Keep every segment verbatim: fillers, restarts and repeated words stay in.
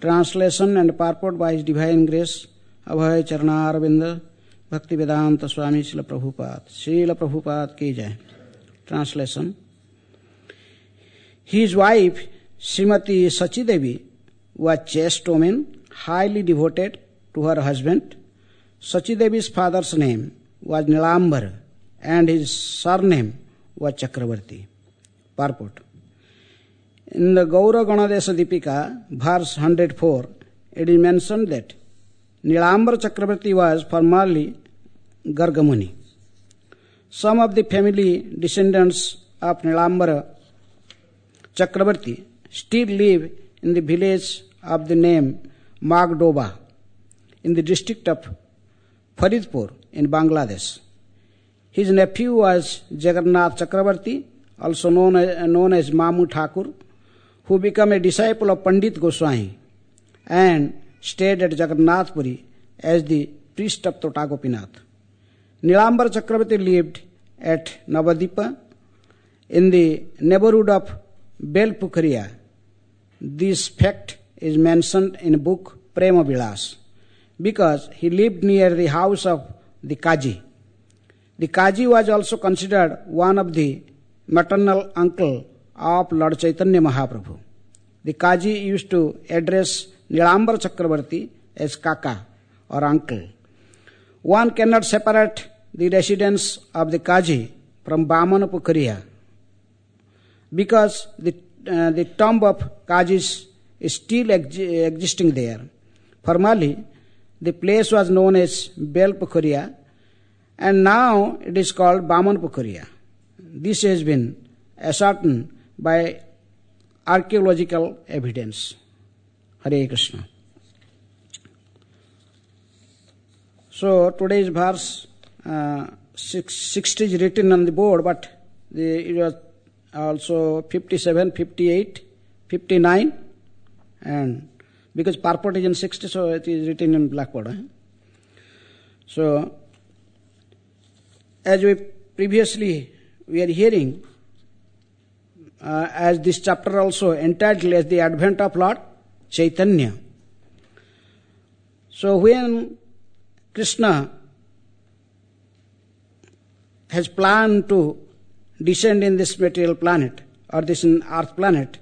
Translation and purport by His Divine Grace, Abhay Charnarvinda, Bhakti Vedanta Swami Srila Prabhupada. Srila Prabhupada ki jai. Translation. His wife, Srimati Sachi Devi, was chaste woman, highly devoted to her husband. Sachi Devi's father's name was Nilambar and his surname was Chakravarti. Purport. In the Gaura Ganadesa Dipika, verse one hundred four, it is mentioned that Nilambar Chakravarti was formerly Gargamuni. Some of the family descendants of Nilambar Chakravarti still live in the village of the name Magdoba in the district of Faridpur in Bangladesh. His nephew was Jagannath Chakravarti, also known as, known as Mamu Thakur, who became a disciple of Pandit Goswami and stayed at Jagannath Puri as the priest of Tota Gopinath. Nilambar Chakravarti lived at Navadipa in the neighborhood of Belpukhariya. This fact is mentioned in book Prema Vilas because he lived near the house of the Kaji. The Kaji was also considered one of the maternal uncle of Lord Chaitanya Mahaprabhu. The Kaji used to address Nilambar Chakravarti as Kaka or uncle. One cannot separate the residence of the Kaji from Bamana Pukhariya because the, uh, the tomb of Kajis is still ex- existing there. Formerly, the place was known as Bel Pukhariya and now it is called Baman Pukhariya. This has been ascertained by archaeological evidence. Hare Krishna. So today's verse uh, six, sixty is written on the board, but the, it was also fifty-seven, fifty-eight, fifty-nine, and because purport is in sixty, so it is written in blackboard. Eh? So, as we previously we are hearing, uh, as this chapter also entitled as the Advent of Lord Chaitanya. So when Krishna has planned to descend in this material planet or this earth planet,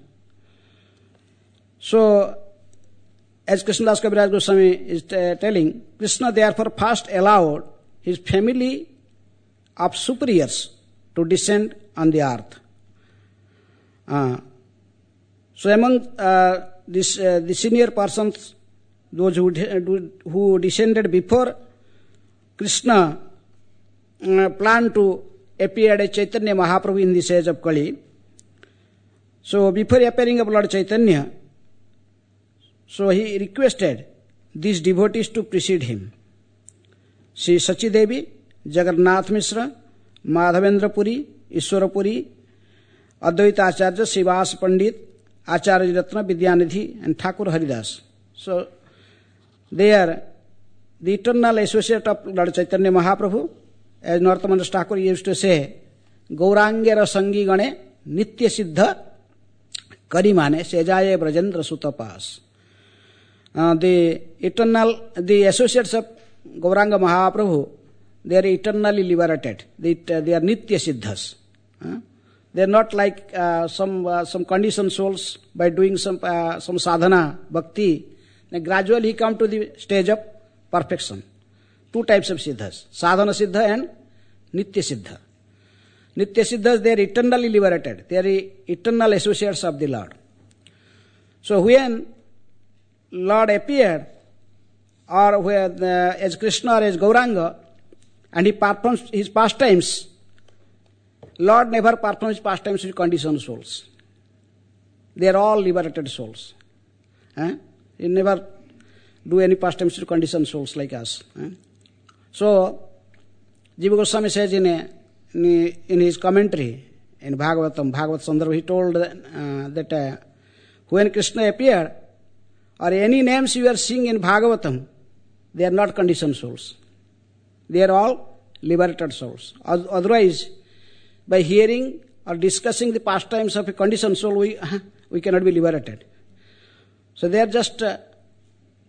so as Krishnadas Kaviraj Goswami is t- telling, Krishna therefore first allowed his family of superiors to descend on the earth. Uh, so among uh, this, uh, the senior persons, those who, de- who descended before Krishna uh, planned to appear as Chaitanya Mahaprabhu in this age of Kali. So before appearing of Lord Chaitanya, so he requested these devotees to precede him. Sri Sachi Devi, Jagannath Mishra, Madhavendra Puri, Ishwara Puri, Advaita Acharya, Srivas Pandit, Acharya Ratna, Vidyanidhi, and Thakur Haridas. So they are the eternal associate of Lord Chaitanya Mahaprabhu. As Narottam Thakur used to say, Gaurangera Sangi Gane, Nitya Siddha, Karimane, Sejaye Brajendra Sutapas. Uh, the eternal, the associates of Gauranga Mahaprabhu, they are eternally liberated. They, uh, they are Nitya Siddhas. Uh, they are not like uh, some uh, some conditioned souls by doing some uh, some sadhana, bhakti. Then gradually he come to the stage of perfection. Two types of Siddhas, Sadhana Siddha and Nitya Siddha. Nitya Siddhas, they are eternally liberated. They are eternal associates of the Lord. So when Lord appeared, or where the, as Krishna or as Gauranga, and he performs his pastimes, Lord never performs his pastimes with conditioned souls. They are all liberated souls. Eh? He never do any pastimes with conditioned souls like us. Eh? So, Jiva Goswami says in, a, in his commentary in Bhagavatam, Bhagavat Sandarbha, he told uh, that uh, when Krishna appeared, or any names you are seeing in Bhagavatam, they are not conditioned souls. They are all liberated souls. Otherwise, by hearing or discussing the pastimes of a conditioned soul, we, we cannot be liberated. So they are just uh,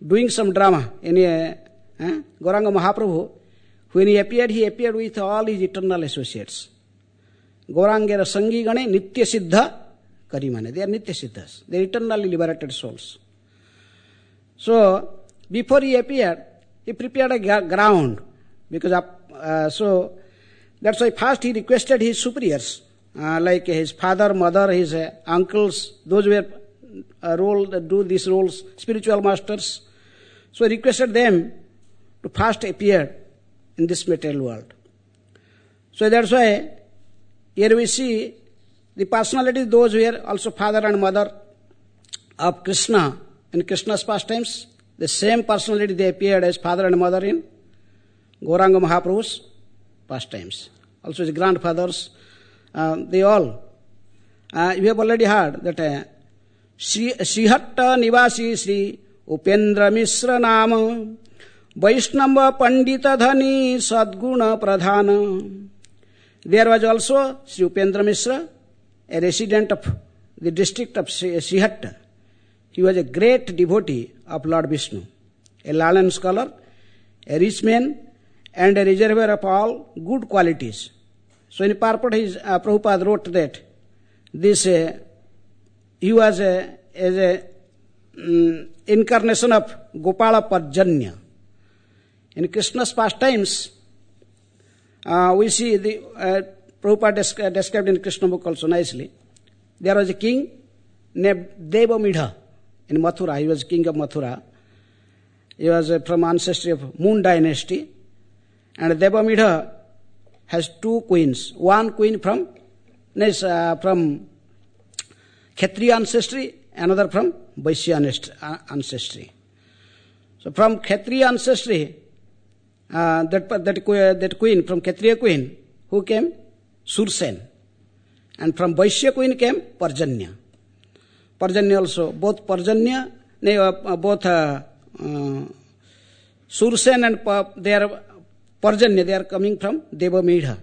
doing some drama in a eh, Gauranga Mahaprabhu. When he appeared, he appeared with all his eternal associates. Gaurangera Sangi Gane Nitya Siddha Karimane. They are Nitya Siddhas. They are eternally liberated souls. So, before he appeared, he prepared a ground. Because of, uh, so, that's why first he requested his superiors, uh, like his father, mother, his uh, uncles, those were uh, role, do these roles, spiritual masters. So he requested them to first appear in this material world. So that's why here we see the personalities, those who are also father and mother of Krishna in Krishna's pastimes. The same personality they appeared as father and mother in Gauranga Mahaprabhu's pastimes. Also his grandfathers, uh, they all. Uh, you have already heard that uh, Srihatta Nivasi Sri Upendra Mishra Nama Vaishnava Pandita Dhani Sadguna Pradhana. There was also Sri Upendra Mishra, a resident of the district of Srihatta. He was a great devotee of Lord Vishnu, a Lalan scholar, a rich man, and a reservoir of all good qualities. So in purport, his, uh, Prabhupada wrote that this uh, he was a, as a um, incarnation of Gopala Parjanya. In Krishna's pastimes, uh, we see the uh, Prabhupada desc- described in Krishna book also nicely. There was a king named Devamidha in Mathura. He was king of Mathura. He was uh, from ancestry of Moon dynasty. And Devamidha has two queens. One queen from uh, from Kshatriya ancestry, another from Vaishya ancestry. So from Kshatriya ancestry, uh, that, that, that queen, from Kshatriya queen, who came? Sursen. And from Vaishya queen came Parjanya. Parjanya also, both Parjanya, uh, both uh, uh, Sursen and uh, they are Parjanya, they are coming from Devamidha.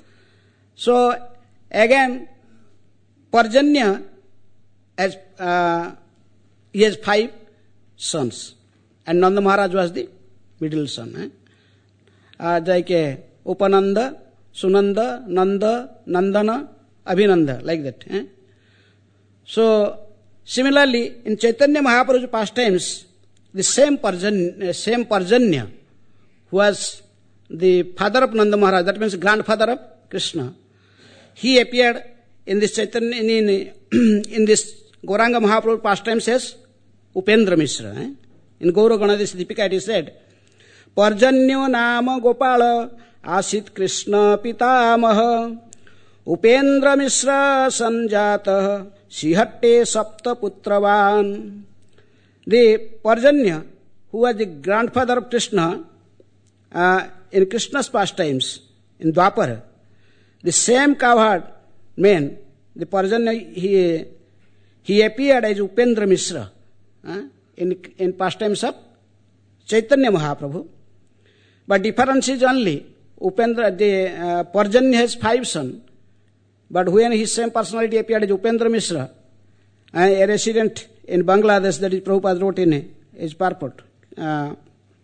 So, again, Parjanya has, uh, he has five sons. And Nanda Maharaj was the middle son. Eh? Uh, like uh, Upananda, Sunanda, Nanda, Nandana, Abhinanda, like that. Eh? So, similarly, in Chaitanya Mahaprabhu's pastimes, the same Parjanya, same Parjanya, who was the father of Nanda Maharaj, that means grandfather of Krishna, he appeared in this Chaitanya, in, in, in this Gauranga Mahaprabhu pastimes as Upendra Mishra. Eh? In Gaura Ganadis Deepika it is said, Parjanyo Nama Gopala Asit Krishna Pitamaha Upendra Mishra Sanjata Sihatte Sapta Putravan. The Parjanya, who was the grandfather of Krishna, uh, in Krishna's pastimes, in Dwapara, the same cowherd man, the Parjanya, he, he appeared as Upendra Mishra uh, in, in pastimes of Chaitanya Mahaprabhu. But difference is only, Upendra, the uh, Parjanya has five sons, but when his same personality appeared as Upendra Mishra, uh, a resident in Bangladesh, that is Prabhupada wrote in his purport. Uh,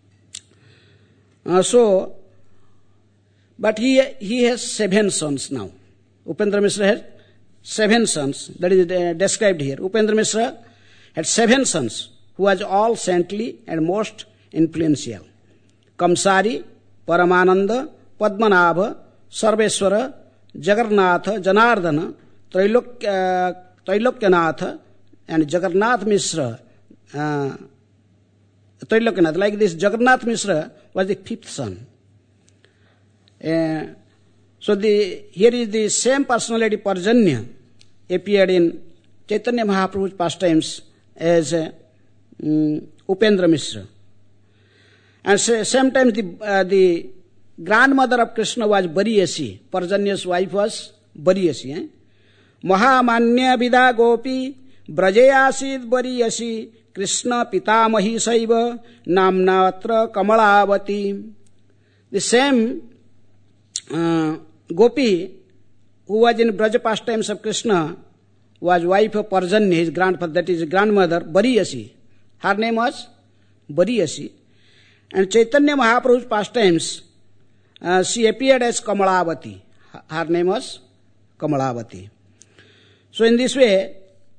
uh, so, but he, he has seven sons now. Upendra Mishra has seven sons, that is uh, described here. Upendra Mishra had seven sons, who was all saintly and most influential. Kamsari, Paramananda, Padmanabha, Sarveswara, Jagannatha, Janardana, Trilok, uh, Trilokyanath, and Jagannath Mishra. Uh, Trilokyanath, like this, Jagannath Mishra was the fifth son. Uh, so the here is the same personality Parjanya appeared in Chaitanya Mahaprabhu's pastimes as uh, um, Upendra Mishra. And same time the, uh, the grandmother of Krishna was Bariyasi. Parjanya's wife was Bariyasi. Eh? Mahamanya Vida Gopi Brajayasid Bariyasi Krishna Pitamahi Saiva Namnatra Kamalavati. The same uh, Gopi, who was in Braja pastimes of Krishna, was wife of Parjanya, his grandfather, that is grandmother, Bariyasi. Her name was Variyasi. And Chaitanya Mahaprabhu's pastimes, uh, she appeared as Kamalavati. Her name was Kamalavati. So in this way,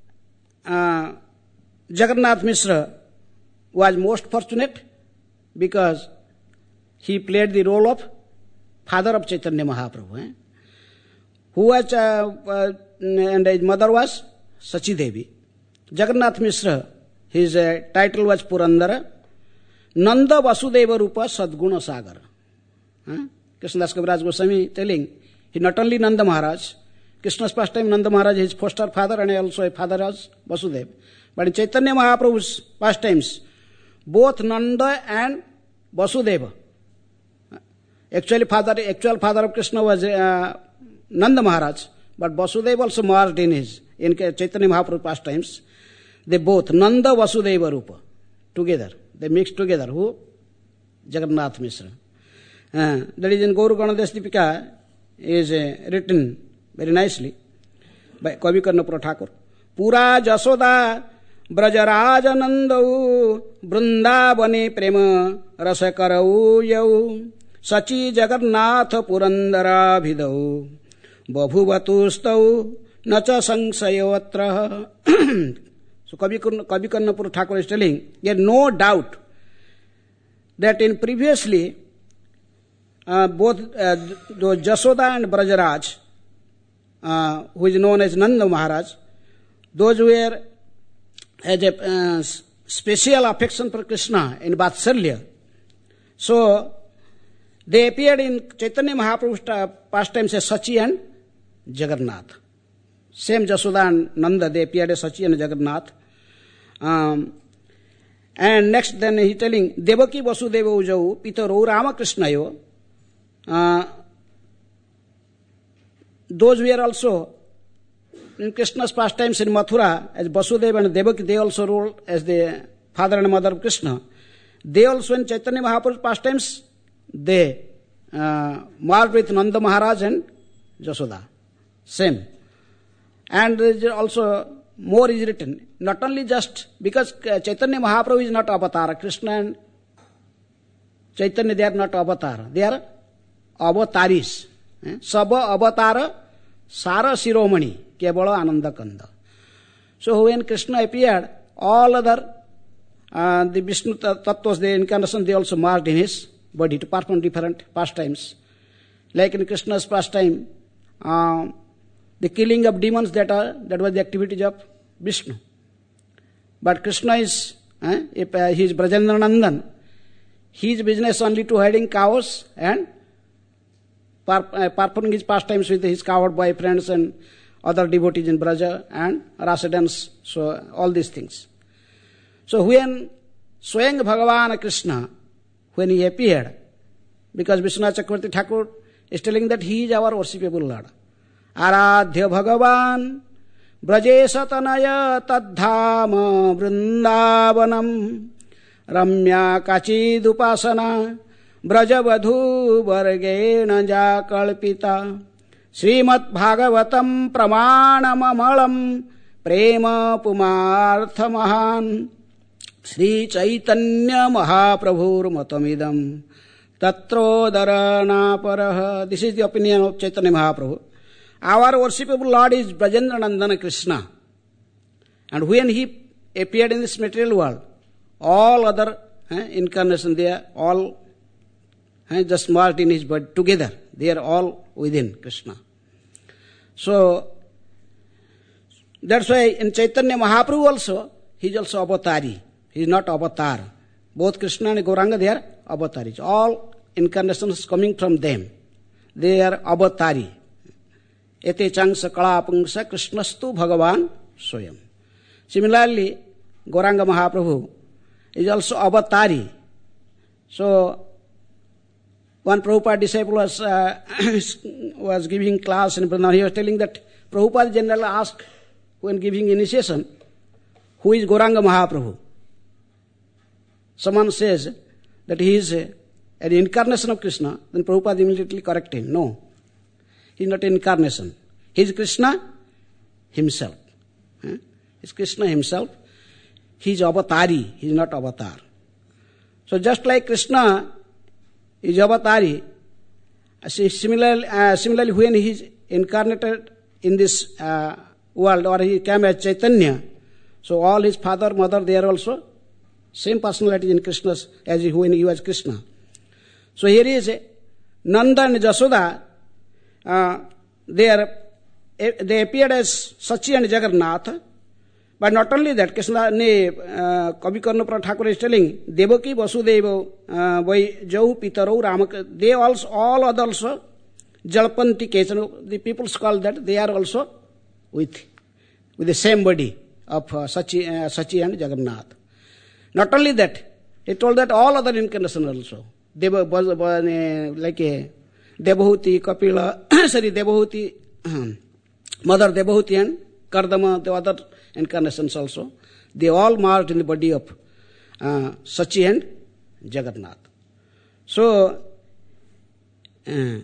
uh, Jagannath Mishra was most fortunate because he played the role of father of Chaitanya Mahaprabhu. Eh? Who was, uh, uh, and his mother was Sachi Devi. Jagannath Mishra, his uh, title was Purandara. Nanda Vasudeva Rupa Sadguna Sagar. Huh? Krishnadas Kaviraj Goswami telling, he not only Nanda Maharaj, Krishna's pastime Nanda Maharaj, his foster father and also a father was Vasudeva. But in Chaitanya Mahaprabhu's pastimes, both Nanda and Vasudeva. Actually, father, actual father of Krishna was uh, Nanda Maharaj, but Vasudeva also merged in his, in Chaitanya Mahaprabhu's pastimes. They both, Nanda Vasudeva Rupa, together. They mixed together. Who? Jagannath Mishra. Uh, that is in Gaura Ganadesh Dipika is uh, written very nicely by Kavi Karnapura Thakur. Pura Jasoda Brajarajanandau Brindavane Prema Rasakarau Yau Sachi Jagannath Purandara Bhidau Babhuvatustau Nacha Sangsayavatra. So Kavi Karnapura Thakur is telling, there is no doubt that in previously uh, both uh, Jasoda and Brajaraj, uh, who is known as Nanda Maharaj, those were had a uh, special affection for Krishna in Vatsalya. So they appeared in Chaitanya Mahaprabhu's pastimes as Sachi and Jagannath. Same Jasoda and Nanda, they appeared as Sachi and Jagannath. Um, and next then he telling, Devaki Vasudeva Ujau, Pitaro Ramakrishnayo. Uh, those were also in Krishna's pastimes in Mathura, as Vasudeva and Devaki, they also ruled as the father and mother of Krishna. They also in Chaitanya Mahaprabhu's pastimes, they uh, married with Nanda Maharaj and Jasoda. Same. And there is also more is written. Not only just because Chaitanya Mahaprabhu is not avatar, Krishna and Chaitanya, they are not avatar. They are avataris. Eh? Saba avatara Sara Siromani Kebala Ananda Kanda. So when Krishna appeared, all other uh, the Vishnu Tattvas, the incarnation, they also marked in his body to perform different pastimes. Like in Krishna's pastime, uh, the killing of demons, that are that was the activities of Vishnu. But Krishna is, eh, if uh, he is Brajendra Nandan, his business only to hiding cows and per, uh, performing his pastimes with his coward boyfriends and other devotees in Braja and rasa dance, so all these things. So when Swayam Bhagavan Krishna, when he appeared, because Vishwanath Chakravarti Thakur is telling that he is our worshipable Lord. Aradhya Bhagavan Brajesha Tanaya Tadhama Vrindavanam Ramya Kachidupasana Brajavadhu Vargena Jakalpita Srimat Bhagavatam Pramanamamalam Prema Pumartha Mahan Sri Chaitanya Mahaprabhur Matamidam Tatrodharana Paraha. This is the opinion of Chaitanya Mahaprabhu. Our worshipable Lord is Brajendra Nandana Krishna. And when he appeared in this material world, all other eh, incarnations, they are all eh, just merged in his body together. They are all within Krishna. So, that's why in Chaitanya Mahaprabhu also, he is also avatari. He is not avatar. Both Krishna and Gauranga, they are avataris. All incarnations coming from them. They are avatari. Ete changsa kalapangsa Krishnastu Bhagavan Swayam. Similarly, Gauranga Mahaprabhu is also avatari. So, one Prabhupada disciple was, uh, was giving class in Vrindavan. He was telling that Prabhupada generally asked when giving initiation, who is Gauranga Mahaprabhu? Someone says that he is a, an incarnation of Krishna, then Prabhupada immediately correct him. No, he is not an incarnation. He is Krishna himself. He is Krishna himself. He is avatari. He is not avatar. So just like Krishna is avatari, similarly, uh, similarly when he is incarnated in this uh, world, or he came as Chaitanya, so all his father, mother, they are also same personality in Krishna as when he was Krishna. So here is a Nanda and Jasoda, uh, they, are, they appeared as Sachi and Jagannath. But not only that, Krishna ne Kavi Karnapura Thakur is telling, Devaki Vasudeva by Jau Pitaro Ramak, they also, all other also, Jalpanti Kechan, the people call that, they are also with, with the same body of uh, Sachi, uh, Sachi and Jagannath. Not only that, he told that all other incarnations also, Deva, like a Devahuti, Kapila, sorry, Devahuti, Mother Devahuti and Kardama, the other incarnations also, they all merged in the body of uh, Sachi and Jagannath. So, uh,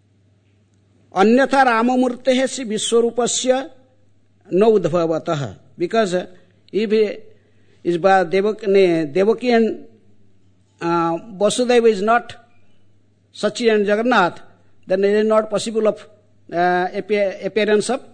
Anyatha Ramamurtehe si Vishwarupasya no udbhavataha. Because uh, if he is by Devaki, Devaki and uh, Vasudeva is not Sachi and Jagannath, then it is not possible of uh, appearance of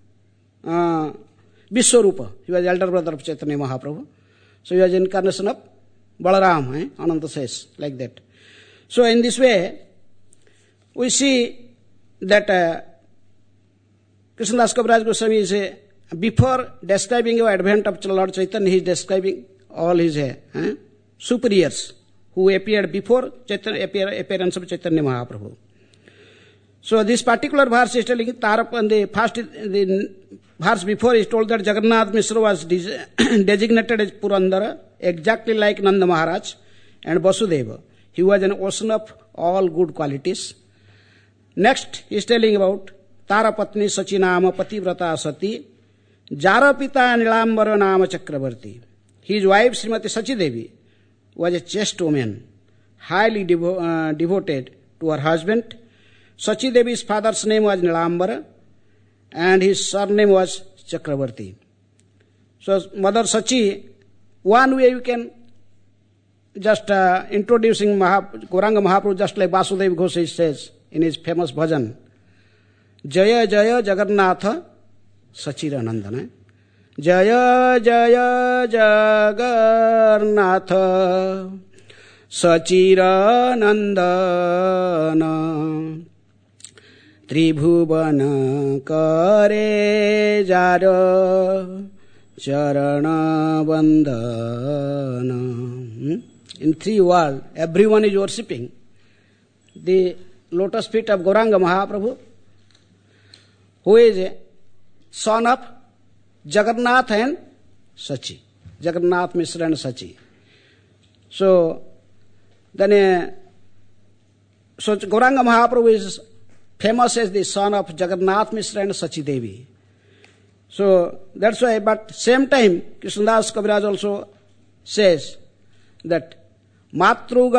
uh, Vishwarupa. He was elder brother of Chaitanya Mahaprabhu. So he was incarnation of Balaram, eh? Ananta says, like that. So in this way, we see that uh, Krishnadas Kaviraj Goswami is a, before describing the advent of Lord Chaitanya, he is describing all his uh, eh, superiors who appeared before Chaitanya, appear, appearance of Chaitanya Mahaprabhu. So this particular verse is telling Tarap, and the first the verse before is told that Jagannath Mishra was designated as Purandara, exactly like Nanda Maharaj and Vasudeva. He was an ocean of all good qualities. Next, he is telling about Tarapatni Sachinama Pativrata Sati, Jarapita Nilambara Nama Chakravarti. His wife Srimati Sachi Devi was a chaste woman, highly devo- uh, devoted to her husband. Sachi Devi's father's name was Nilambara and his surname was Chakravarti. So Mother Sachi, one way you can just uh, introducing Maha, Gauranga Mahaprabhu, just like Vasudeva Ghosh says in his famous bhajan, Jaya Jaya Jagannatha Sachiranandana. Jaya Jaya Jagannatha Sachiranandana. Tribhuvana kare jara charana bandhana. In three worlds, everyone is worshipping the lotus feet of Gauranga Mahaprabhu, who is a son of Jagannath and Sachi. Jagannath Mishra and Sachi. So, then, uh, so Gauranga Mahaprabhu is famous as the son of Jagannath Mishra and Sachi Devi. So, that's why, but same time, Krishnadas Kaviraj also says that Matru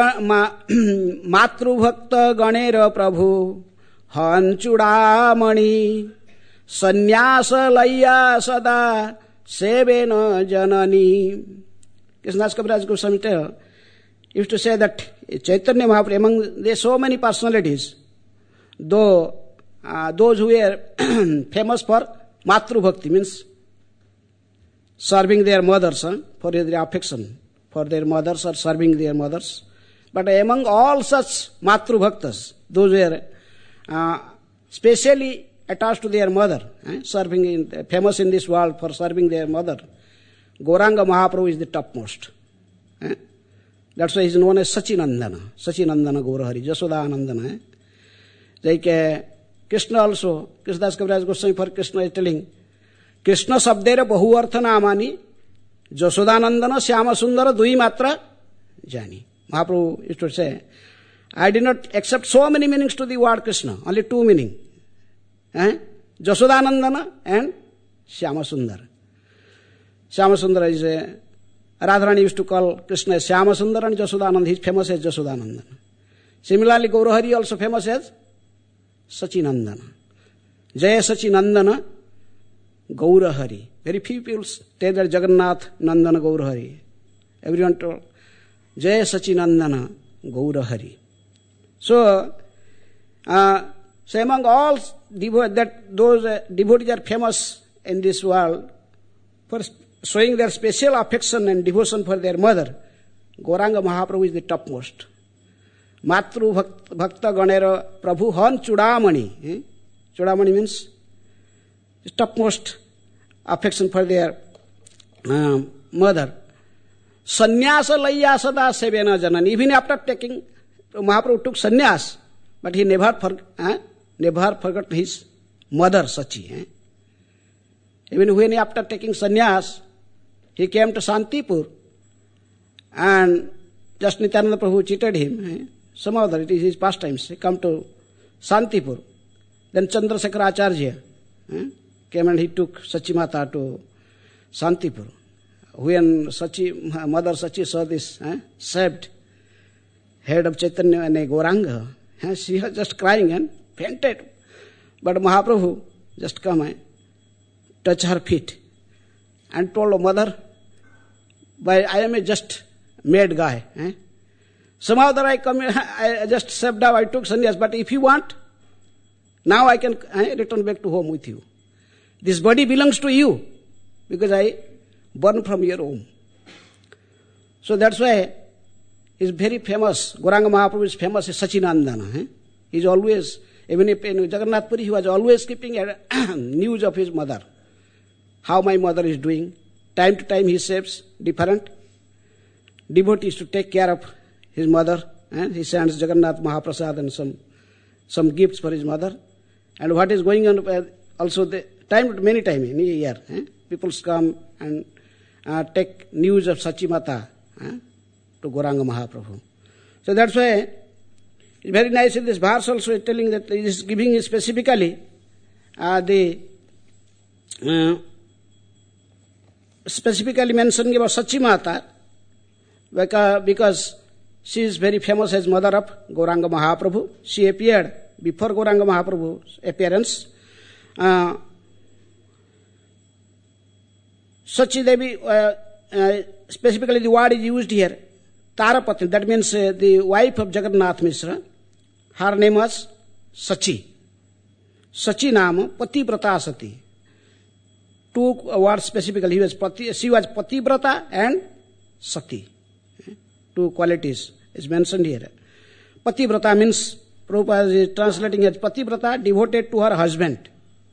Bhakta Ganera Prabhu Hanchudamani Sannyasa Laya Sada Sevena Janani. Krishnadas Kaviraj Goswami tell, used to say that Chaitanya Mahaprabhu, among there are so many personalities, though uh, those who were famous for Matru Bhakti, means serving their mothers, huh, for their affection for their mothers or serving their mothers. But among all such Matru Bhaktas, those were uh, specially attached to their mother, eh, serving in, famous in this world for serving their mother, Gauranga Mahaprabhu is the topmost. Eh? That's why he is known as Sachinandana, Sachinandana Gaurahari, Jasodanandana. Eh? Like uh, Krishna also, Krishnadas Kaviraj Goswami for Krishna is telling, Krishna Sabdera Bahu Artha Namani, Jasodanandana Syama Sundara Dui Matra Jani. Mahaprabhu used to say, I did not accept so many meanings to the word Krishna, only two meanings. Eh? Jasodanandana and Syama Sundara. Syama Sundara is a, Radharani used to call Krishna as Syama Sundara and Jasodananda. He is famous as Jasodanandana. Similarly, Gaurahari also famous as Sachinandana. Jaya Sachinandana Gaurahari. Very few people say that Jagannath Nandana Gaurahari. Everyone told, Jaya Sachinandana Gaura Hari. So, uh, so among all devo- that those uh, devotees are famous in this world for showing their special affection and devotion for their mother, Gauranga Mahaprabhu is the topmost. Matru Bhakta Ganera Prabhu Han Chudamani. Eh? Chudamani means the topmost affection for their uh, mother. Sannyasa Layya Sada Sevena Janan. Even after taking, Mahaprabhu took sannyas, but he never, for, eh? never forgot his mother Sachi. Eh? Even when after taking sannyas, he came to Santipur, and just Nityananda Prabhu cheated him. Eh? Some other, it is his pastimes. He come to Santipur. Then Chandrasekhar Acharya eh, came and he took Sachi Mata to Santipur. When Sachi, Mother Sachi saw this eh, shaved head of Chaitanya and a Gauranga, eh, she was just crying and fainted. But Mahaprabhu just come and touch her feet and told her, Mother, by I am a just made guy. Eh? Somehow that I come, I just stepped up, I took sannyas, but if you want, now I can I return back to home with you. This body belongs to you, because I born from your home. So that's why he's very famous. Gauranga Mahaprabhu is famous as Sachinandana. Eh? He's always, even if in Jagannath Puri, he was always keeping a news of his mother. How my mother is doing. Time to time he saves different devotees to take care of his mother, and he sends Jagannath Mahaprasad and some some gifts for his mother. And what is going on, uh, also the time, many times in a year, eh? people come and uh, take news of Sachimata eh? to Gauranga Mahaprabhu. So that's why it's very nice in this verse also telling that he is giving specifically uh, the uh, specifically mentioning about Sachimata because, because she is very famous as mother of Gauranga Mahaprabhu. She appeared before Gauranga Mahaprabhu's appearance. Uh, Sachi Devi, uh, uh, specifically the word is used here, Tarapatni, that means uh, the wife of Jagannath Mishra. Her name was Sachi. Sachi Nama Pativrata Sati. Two words specifically, he was Pati, she was Pativrata and Sati. Two qualities is mentioned here. Pativrata means, Prabhupada is translating as Pativrata, devoted to her husband.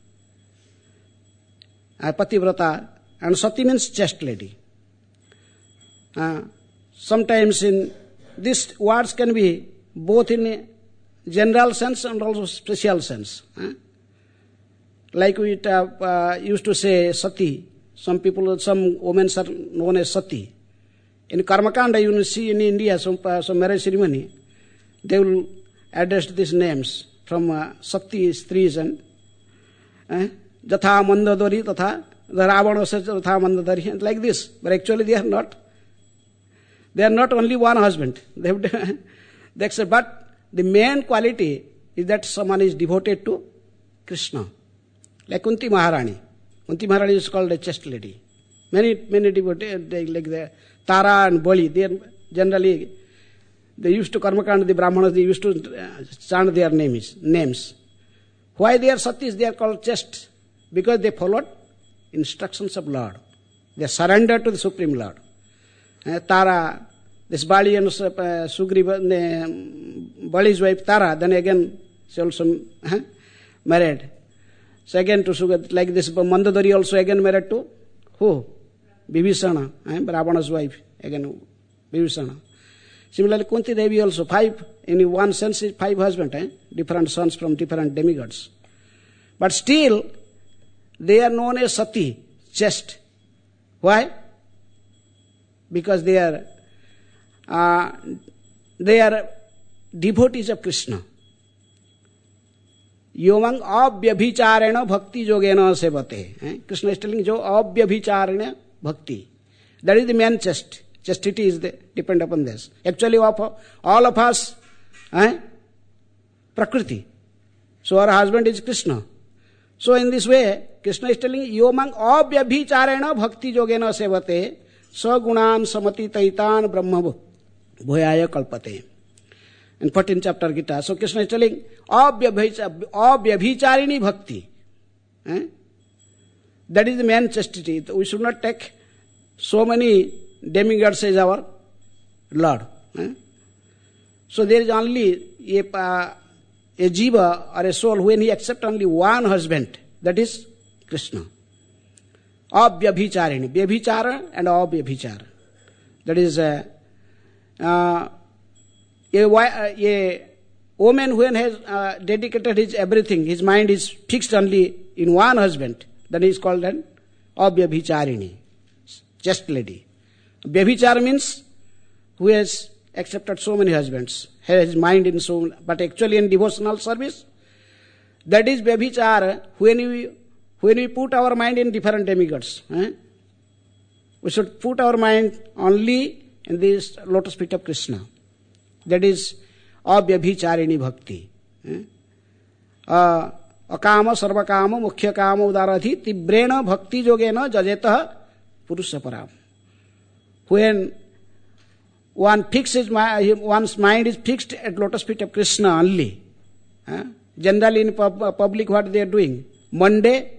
Uh, Pativrata, and Sati means chaste lady. Uh, sometimes in these words can be both in a general sense and also special sense. Uh, like we uh, uh, used to say Sati, some people, some women are known as Sati. In Karmakanda, you will see in India, some, uh, some marriage ceremony, they will address these names from uh, Sakti Stries and uh, Jatha Mandadari, Tatha, the Ravana says Jatha Mandadari, and like this. But actually they are not. They are not only one husband. They have to, they accept, but the main quality is that someone is devoted to Krishna. Like Kunti Maharani. Kunti Maharani is called a chaste lady. Many, many devotees, they, like the Tara and Bali, they are generally, they used to Karmakanda, the Brahmanas, they used to uh, chant their names. names. Why they are Satis? They are called chaste. Because they followed instructions of Lord. They surrendered to the Supreme Lord. Uh, Tara, this Bali and uh, Sugriva, uh, Bali's wife Tara, then again she also uh, married. So again to Sugriva, like this Mandadari also again married to who? Bibhisana, eh? Ravana's wife, again Bibhisana. Similarly, Kunti Devi also, five, in one sense, is five husbands, eh? different sons from different demigods. But still, they are known as Sati, chaste. Why? Because they are, uh, they are devotees of Krishna. Yomang abhyabhicharena bhakti yogena sevate. Krishna is telling, jo abhyabhicharena bhakti. That is the main chaste. Chastity is the, depend upon this. Actually, all of us, eh, Prakriti. So our husband is Krishna. So in this way, Krishna is telling, Yomang abhyabhicharena bhakti yogena sevate sagunan samati taitan brahma bhoyaya kalpate. In fourteenth chapter Gita. So Krishna is telling, abhyabhicharini bhakti. Eh? That is the main chastity. We should not take so many demigods as our Lord. Eh? So there is only a, uh, a jiva or a soul when he accepts only one husband. That is Krishna. Abhyabhicharini. Vyabhichara and abhyabhichara. That is uh, uh, a, a woman when has uh, dedicated his everything, his mind is fixed only in one husband, that is called an abhyabhicharini, chaste lady. Vyabhichara means who has accepted so many husbands, has his mind in so, but actually in devotional service, that is vyabhichara when we, when we put our mind in different demigods. Eh? We should put our mind only in this lotus feet of Krishna. That is abhyabhicharini bhakti. Akama sarvakama mukhya kama udaradhi tibrena bhakti yogena jajetah purusha param. When one fixes my, one's mind is fixed at lotus feet of Krishna only. Eh? Generally in pub, public what they are doing? Monday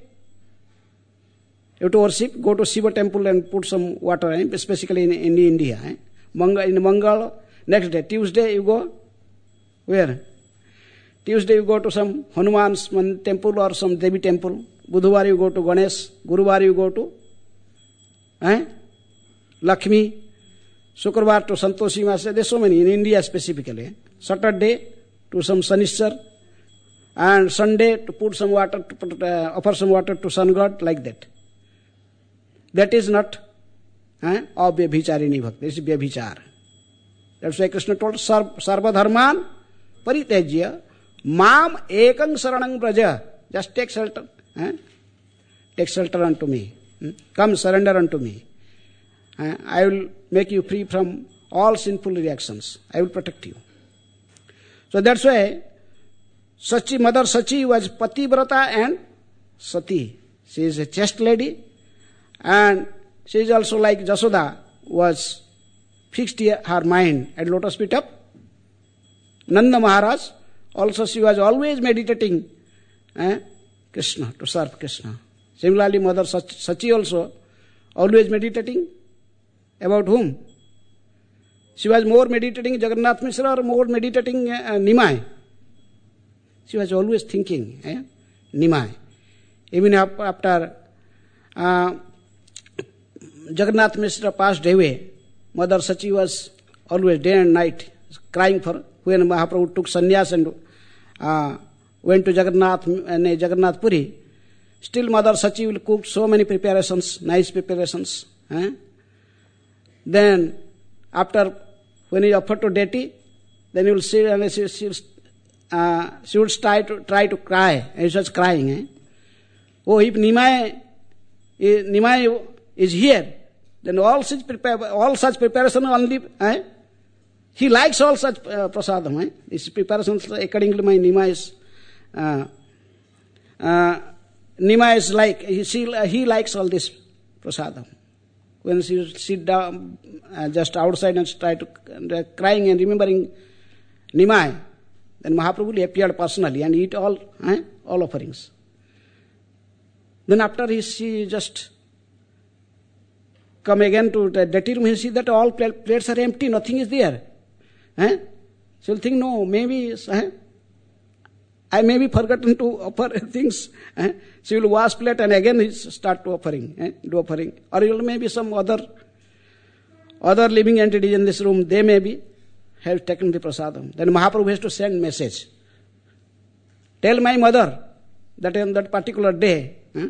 you have to worship, go to Shiva temple and put some water, eh? Specifically in, in India. Eh? Manga, in Mangal, next day, Tuesday you go, where? Tuesday you go to some Hanuman's temple or some Devi temple. Budhvar you go to Ganesh. Guruvar you go to eh? Lakshmi. Shukravar to Santoshi Masa. There are so many in India specifically. Eh? Saturday to some Sanishchar. And Sunday to put some water, to put, uh, offer some water to sun god, like that. That is not eh? Abhyabhicharini bhakti. This is vyabhichar. That's why Krishna told Sarva Dharman Paritejya Mam Ekang Saranang Braja. Just take shelter. Eh? Take shelter unto me. Hmm? Come surrender unto me. Eh? I will make you free from all sinful reactions. I will protect you. So that's why Sachi, Mother Sachi was Pativrata and Sati. She is a chaste lady and she is also like Jasoda was fixed her mind at lotus feet of Nanda Maharaj. Also she was always meditating eh, Krishna, to serve Krishna. Similarly Mother Sachi also always meditating about whom? She was more meditating Jagannath Mishra or more meditating uh, Nimai? She was always thinking eh, Nimai. Even after uh, Jagannath Mishra passed away, Mother Sachi was always day and night crying for when Mahaprabhu took sannyas and uh, went to Jagannath and uh, Jagannath Puri. Still Mother Sachi will cook so many preparations, nice preparations. Eh? Then after when he offered to deity, then you will see and she, she, uh, she would try to try to cry. And she was crying. Eh? Oh, if Nimai, if Nimai is here, then all such prepare, all such preparation only. Eh? He likes all such uh, prasadam. Eh? These preparations accordingly my Nimai is. Uh, uh, Nimai is like he, she, uh, he likes all this prasadam. When she sit down uh, just outside and try to uh, crying and remembering Nimai, then Mahaprabhu appeared personally and eat all eh, all offerings. Then after he she just come again to the deity room, he see that all plates are empty, nothing is there. Eh? She will think, no, maybe eh, I may be forgotten to offer things. Eh? She will wash plate and again he start to offering, eh? do offering. Or you will maybe some other other living entities in this room, they may be have taken the prasadam. Then Mahaprabhu has to send message. Tell my mother that on that particular day, eh,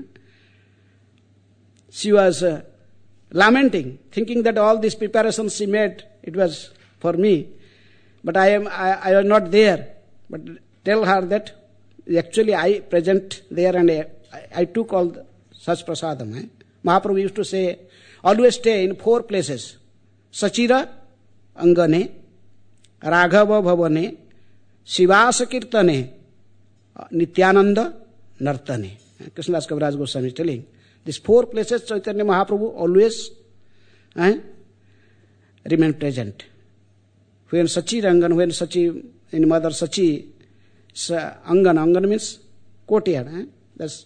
she was uh, lamenting, thinking that all these preparations she made, it was for me. But I am I, I am not there. But tell her that actually I present there and I, I took all the, such prasadam. Eh? Mahaprabhu used to say, always stay in four places. Sachira Angane, Raghava Bhavane, Shivasa Kirtane, Nityananda Nartane. Krishnadas Kaviraj Goswami is telling. These four places Chaitanya Mahaprabhu always eh, remain present. when Sachi Rangan, when Sachi, in Mother Sachi, Angan, Angan means courtyard. Eh? That's,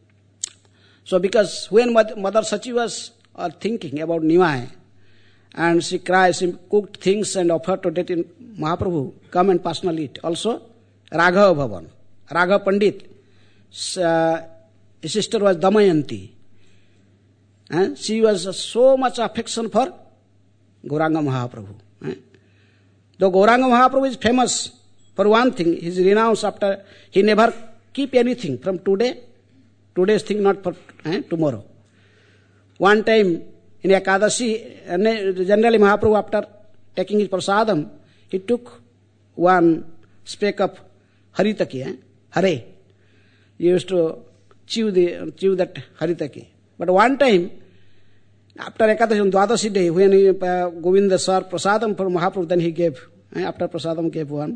so because when Mother Sachi was uh, thinking about Nimai, and she cries, she cooked things and offered to that in Mahaprabhu, come and personally eat. Also, Raghava Bhavan, Raghava Pandit, uh, his sister was Damayanti. Eh? She was so much affection for Gauranga Mahaprabhu. Eh? Though Gauranga Mahaprabhu is famous for one thing, he is renounced after, he never keep anything from today, today's thing not for eh, tomorrow. One time in Ekadashi, generally Mahaprabhu after taking his prasadam, he took one speck of haritaki, eh? Hare. He used to chew, the, chew that haritaki. But one time, after Ekadashi on Dwadashi day, when he, uh, Govinda saw prasadam for Mahaprabhu, then he gave, eh? After prasadam gave one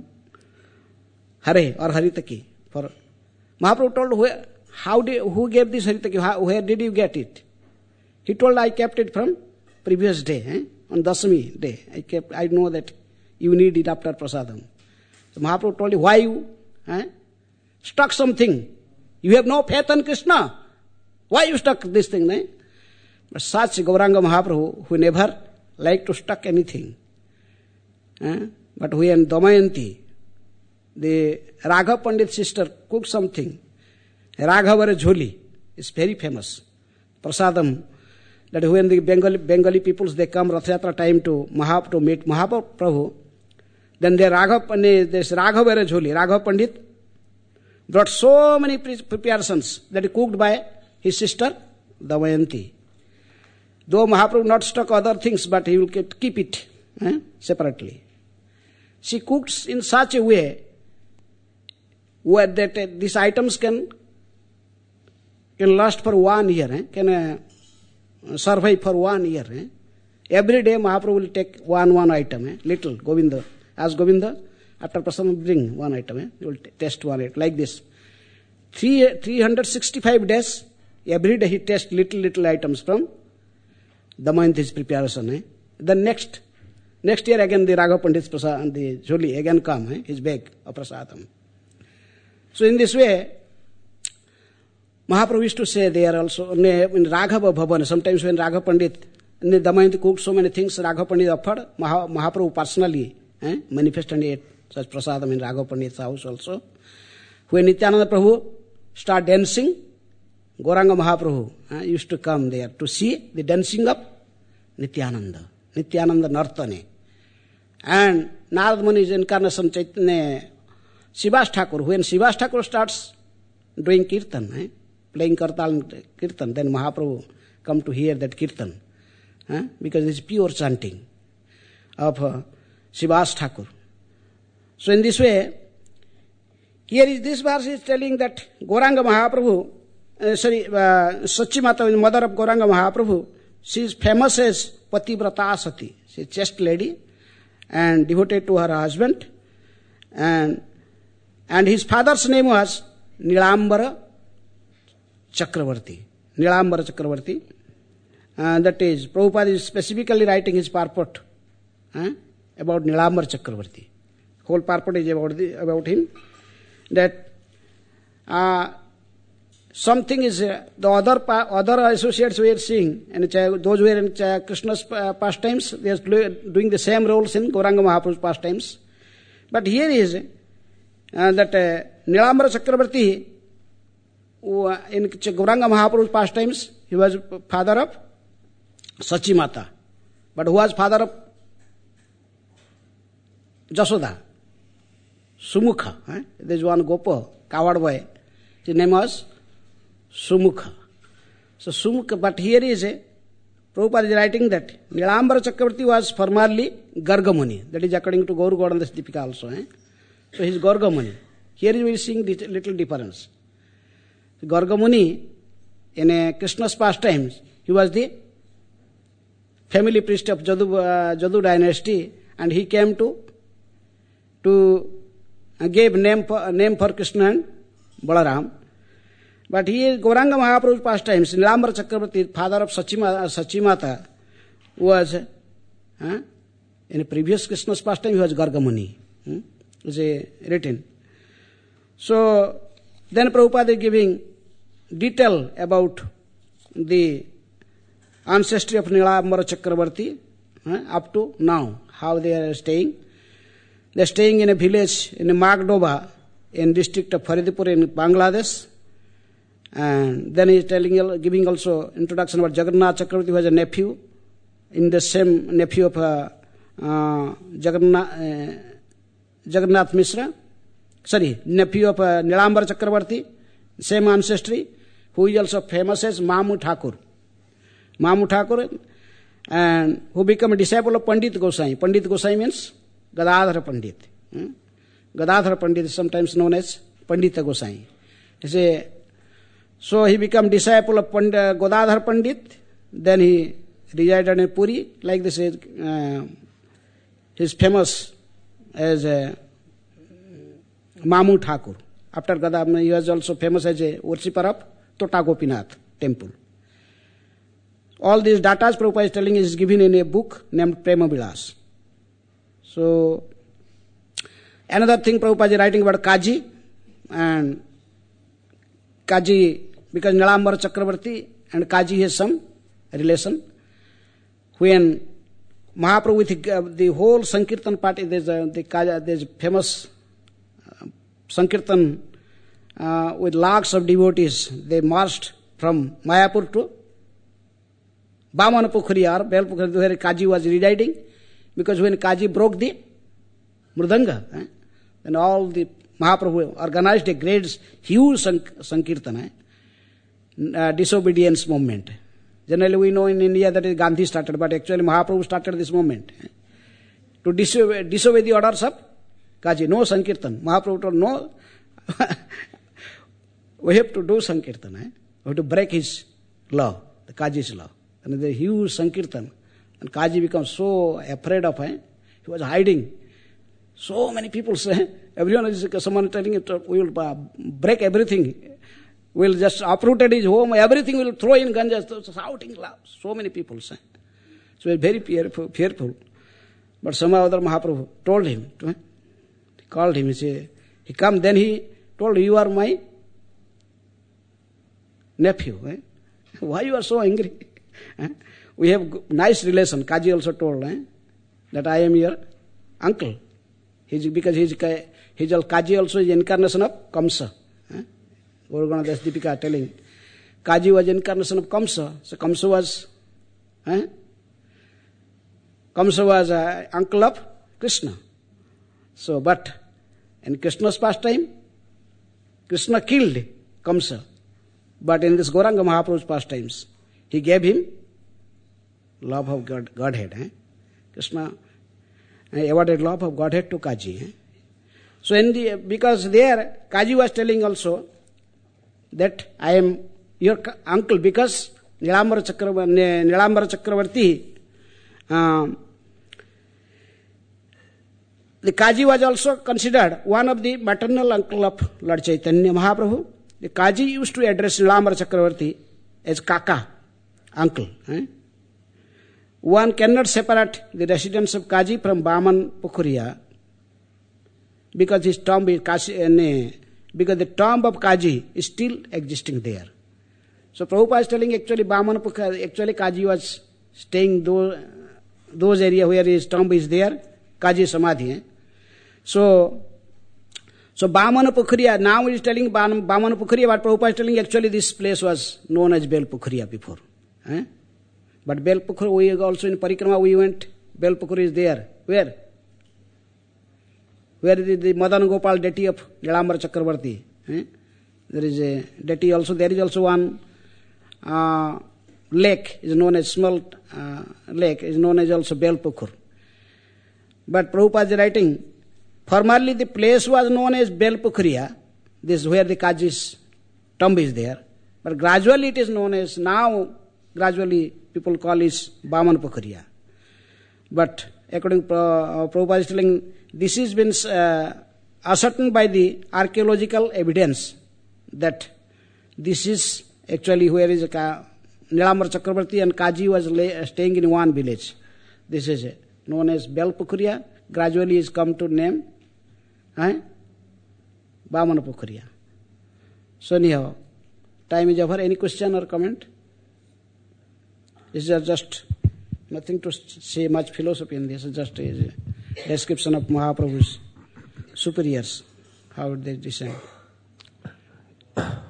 hare or haritaki. For Mahaprabhu told, where, how did, who gave this haritaki, how, where did you get it? He told, I kept it from previous day, eh? On Dasami day. I kept, I know that you need it after prasadam. So Mahaprabhu told him, why you eh? stuck something? You have no faith in Krishna. Why you stuck this thing? Eh? But such Gauranga Mahaprabhu, who never liked to stuck anything. Eh? But when Damayanti, the Raghava Pandit's sister, cooked something, Raghavara Jholi, is very famous. Prasadam, that when the Bengali, Bengali peoples, they come Rath Yatra time to Mahaprabhu, to meet Mahaprabhu, then the Raghav, this Raghavara Jholi, Raghav Pandit, brought so many preparations that he cooked by his sister, Damayanti. Though Mahaprabhu not stuck other things, but he will keep it eh, separately. She cooks in such a way where that uh, these items can can last for one year, eh, can uh, survive for one year. Eh. Every day Mahaprabhu will take one one item, eh, little, Govinda. As Govinda, after prasadam bring one item, eh, he will t- test one item, like this. Three, three hundred sixty-five days, every day he tests little, little items from Damayanti's preparation. Eh. Then next, next year again the Raghav Pandit's prasad and the Jholi again come, eh, his bag of prasadam. So in this way, Mahaprabhu used to say there also, in Raghava Bhavan, sometimes when Raghava Pandit, and the Damayanti cooked so many things, Raghava Pandit offered, Maha, Mahaprabhu personally eh, manifested ate such prasadam in Raghava Pandit's house also. When Nityananda Prabhu start dancing, Gauranga Mahaprabhu eh, used to come there to see the dancing of Nityananda, Nityananda Nartane. And Narad Muni's incarnation Chaitanya, Srivas Thakur, when Srivas Thakur starts doing kirtan, eh, playing kartal and kirtan, then Mahaprabhu come to hear that kirtan, eh, because it's pure chanting of uh, Srivas Thakur. So in this way, here is this verse is telling that Gauranga Mahaprabhu, uh, sorry, uh, Sachi Mata, the mother of Gauranga Mahaprabhu, she is famous as Pativrata Sati. She is chaste lady and devoted to her husband, and and his father's name was Nilambara Chakravarti. Nilambara Chakravarti. Uh, that is, Prabhupada is specifically writing his purport uh, about Nilambara Chakravarti. Whole purport is about, the, about him. That uh, something is, uh, the other other associates were seeing, and those who were in Krishna's pastimes, they are doing the same roles in Gauranga Mahaprabhu's pastimes. But here is uh, that uh, Nilambara Chakravarti, who, uh, in Gauranga Mahaprabhu's pastimes, he was father of Sachi Mata. But who was father of Jasoda? Sumukha. Eh? There is one Gopa, coward boy. His name was Sumukha. So Sumukha, but here is a, Prabhupada is writing that Nilambara Chakravarti was formerly Gargamuni. That is according to Gaur Gauranga Deepika also. Eh? So he is Gargamuni. Here we are seeing this little difference. Gargamuni, in a Krishna's pastimes, he was the family priest of Jadu, uh, Jadu dynasty, and he came to to uh, gave name for, name for Krishna and Balaram. But he is Gauranga Mahaprabhu's pastimes. Nilambara Chakravarti, father of Sachimata, Sachimata, was uh, In a previous Krishna's pastime, he was Gargamuni. Hmm? It's a written. So, then Prabhupada is giving detail about the ancestry of Nilambara Chakravarti uh, up to now, how they are staying. They are staying in a village in Magdoba in district of Faridipur in Bangladesh. And then he is telling, giving also introduction about Jagannath Chakravarti, who was a nephew, in the same nephew of uh, uh, Jagannath, uh, Jagannath Mishra, sorry, nephew of uh, Nilambara Chakravarti, same ancestry, who is also famous as Mamu Thakur. Mamu Thakur, and who became a disciple of Pandit Gosai. Pandit Gosai means Gadadhara Pandit. Hmm? Gadadhara Pandit is sometimes known as Pandita Gosai. He say, so he became disciple of Pand- Gadadhara Pandit, then he resided in Puri, like this is, uh, he is famous as uh, Mamu Thakur. After Gadadhara, he was also famous as a worshipper of Tota Gopinath temple. All these data Prabhupada is telling is given in a book named Prema Vilas. So, another thing Prabhupada is writing about Kaji, and Kaji, because Nilambara Chakravarti and Kaji has some relation. When Mahaprabhu with the, uh, the whole Sankirtan party, there's a the Kaja, there's famous uh, Sankirtan uh, with lakhs of devotees. They marched from Mayapur to Bamana Pokhari or Belpokhari, where Kaji was residing, because when Kaji broke the Mridanga, eh, then all the Mahaprabhu organized a great, huge sank, Sankirtan, eh, uh, disobedience movement. Generally we know in India that is Gandhi started, but actually Mahaprabhu started this movement. Eh, to disobey, disobey the orders of Kaji, no Sankirtan. Mahaprabhu told, no, we have to do Sankirtan. Eh? We have to break his law, the Kaji's law. And the huge Sankirtan. And Kaji becomes so afraid of him. He was hiding. So many people say, everyone is, someone telling it, we will break everything. We will just uproot his home, everything we will throw in Ganges, shouting loud. So many people say. So he was very fearful, fearful. But somehow other Mahaprabhu told him, he called him, he said, he come, then he told, you are my nephew. Eh? Why you are so angry? Eh? We have nice relation. Kaji also told eh, that I am your uncle. He's, because he's, he's Kaji also is incarnation of Kamsa. Eh? Guru Das Deepika telling. Kaji was incarnation of Kamsa. So Kamsa was, eh? Kamsa was uh, uncle of Krishna. So, but in Krishna's pastime, Krishna killed Kamsa. But in this Gauranga Mahaprabhu's pastimes, he gave him love of God, Godhead. Eh? Krishna awarded love of Godhead to Kaji. Eh? So, in the, because there, Kaji was telling also that I am your uncle, because Nilambara Chakravarti, Nilambara Chakravarti um, the Kaji was also considered one of the maternal uncle of Lord Chaitanya Mahaprabhu. The Kaji used to address Nilambara Chakravarti as Kaka, uncle. Eh? One cannot separate the residence of Kaji from Baman Pokhariya because his tomb is Kashi, uh, because the tomb of Kaji is still existing there. So Prabhupada is telling actually Baman Pokhariya, actually Kaji was staying those, those areas where his tomb is there, Kaji Samadhi. Eh? So, so Bamana Pokhariya, now he is telling Bamana Pokhariya, but Prabhupada is telling actually this place was known as Bel Pokhariya before. Eh? But Bel Pokhariya, we also in Parikrama we went, Bel Pokhariya is there. Where? Where is the Madan Gopal deity of Nilambara Chakravarti? Eh? There is a deity also, there is also one uh, lake, is known as small uh, lake, is known as also Bel Pokhar. But Prabhupada is writing, formerly the place was known as Bel Pokhariya, this is where the Kaji's tomb is there. But gradually it is known as, now gradually people call it Baman Pokhariya. But according to uh, Prabhupada is telling, this has been uh, ascertained by the archaeological evidence that this is actually where is Ka, Nilambara Chakravarti and Kaji was lay, staying in one village. This is known as Belpukuriya, gradually is come to name eh? Vamanapukuriya. So anyhow, time is over. Any question or comment? This is just nothing to say much philosophy in this. It's just a description of Mahaprabhu's superiors, how they descend.